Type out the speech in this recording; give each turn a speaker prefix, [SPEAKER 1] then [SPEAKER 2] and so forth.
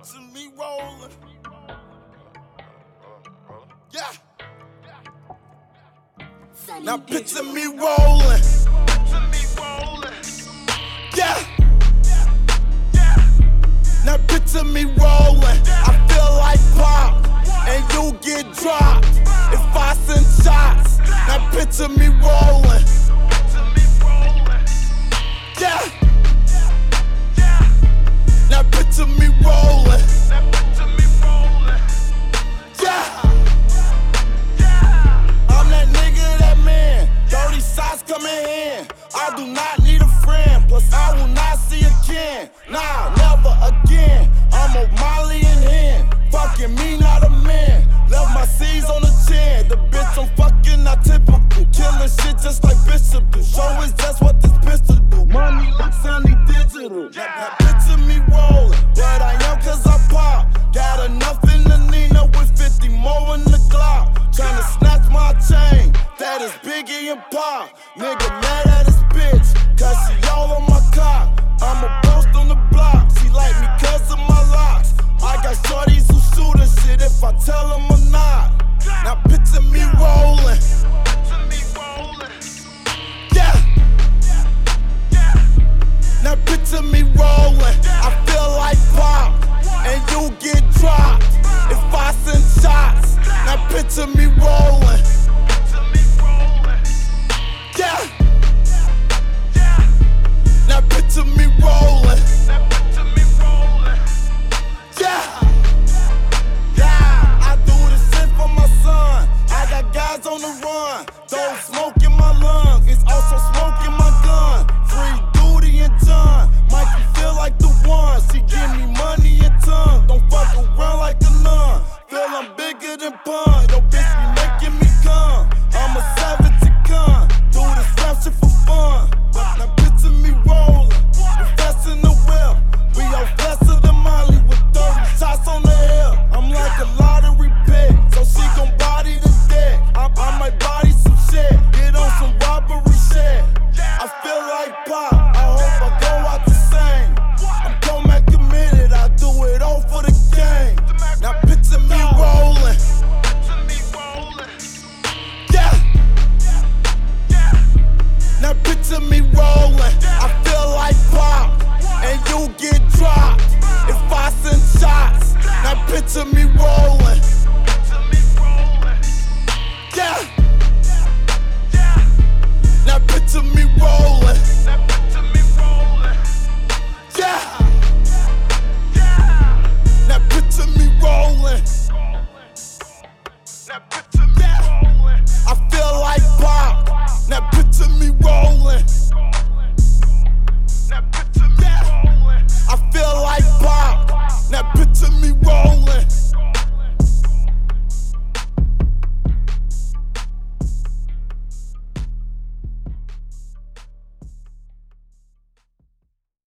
[SPEAKER 1] picture me rolling. Yeah. Now picture me rolling. Yeah. Now picture me rolling. I feel like pop, and you get dropped if I send shots. Now picture me rolling. Yeah. Now picture me rolling. Yeah. I'm that nigga, that man. Dirty socks coming in. I do not need a friend. Plus I will not see a kin. Nah, never again. I'm a Molly in hand. Fucking me, not a man. Left my C's on the chin. The bitch I'm fucking not typical. Killing shit just like Bishop do. Show is just what this pistol do. Money looks sunny digital. Now picture me rolling. But I am cause I pop. Got enough in the Nina with 50 more in the Glock. Tryna snatch my chain. That is Biggie and Pop. Nigga mad at his bitch cause she all on my cock. I'm a boast on the block. She like me cause of my locks. I got shorties who shoot and shit if I tell them or not. Now picture me rolling. Yeah. Now picture me rolling. I feel like pop, and you get dropped if I send shots. Now picture me rolling. Yeah. Now picture me rolling. Yeah. Yeah. I do this shit for my son. I got guys on the run. Don't smoke in my lungs. It's also smoke in my gun. Free Duty and John. Mikey feel like the one. She give me money and tongue. Don't fuck around like a nun. Feel I'm bigger than Pun. Yo bitch be making me come. I'm a savage to come. Do this rap shit for fun. Now picture me rolling. We fast in the whip. We all faster than Molly with 30 shots on the hip. I'm like a lottery pick, so she gon' body the deck. I might body some shit, get on some robbery shit. I feel like pop, I hope I go out the same. I'm Comac committed, I do it all for the game. Now picture me rolling. Yeah. Now picture me rolling. I feel like pop, and you get dropped if I send shots. Now picture me rolling. Yeah.